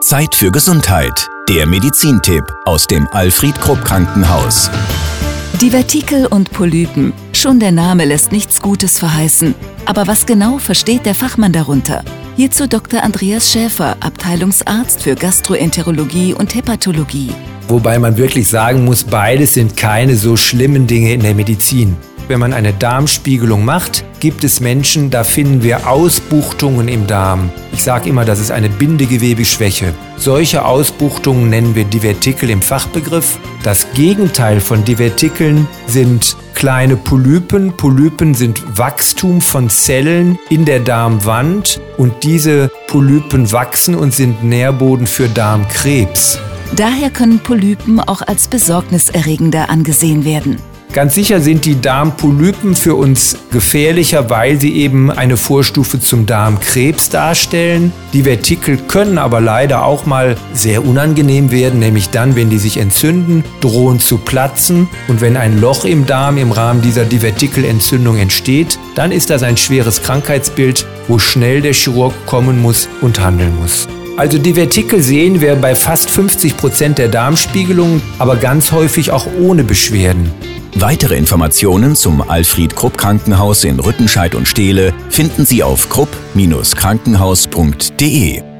Zeit für Gesundheit. Der Medizintipp aus dem Alfred Krupp Krankenhaus. Divertikel und Polypen. Schon der Name lässt nichts Gutes verheißen. Aber was genau versteht der Fachmann darunter? Hierzu Dr. Andreas Schäfer, Abteilungsarzt für Gastroenterologie und Hepatologie. Wobei man wirklich sagen muss, beides sind keine so schlimmen Dinge in der Medizin. Wenn man eine Darmspiegelung macht, gibt es Menschen, da finden wir Ausbuchtungen im Darm. Ich sage immer, das ist eine Bindegewebeschwäche. Solche Ausbuchtungen nennen wir Divertikel im Fachbegriff. Das Gegenteil von Divertikeln sind kleine Polypen. Polypen sind Wachstum von Zellen in der Darmwand und diese Polypen wachsen und sind Nährboden für Darmkrebs. Daher können Polypen auch als besorgniserregender angesehen werden. Ganz sicher sind die Darmpolypen für uns gefährlicher, weil sie eben eine Vorstufe zum Darmkrebs darstellen. Divertikel können aber leider auch mal sehr unangenehm werden, nämlich dann, wenn die sich entzünden, drohen zu platzen. Und wenn ein Loch im Darm im Rahmen dieser Divertikelentzündung entsteht, dann ist das ein schweres Krankheitsbild, wo schnell der Chirurg kommen muss und handeln muss. Also Divertikel sehen wir bei fast 50% der Darmspiegelungen, aber ganz häufig auch ohne Beschwerden. Weitere Informationen zum Alfred Krupp Krankenhaus in Rüttenscheid und Steele finden Sie auf krupp-krankenhaus.de.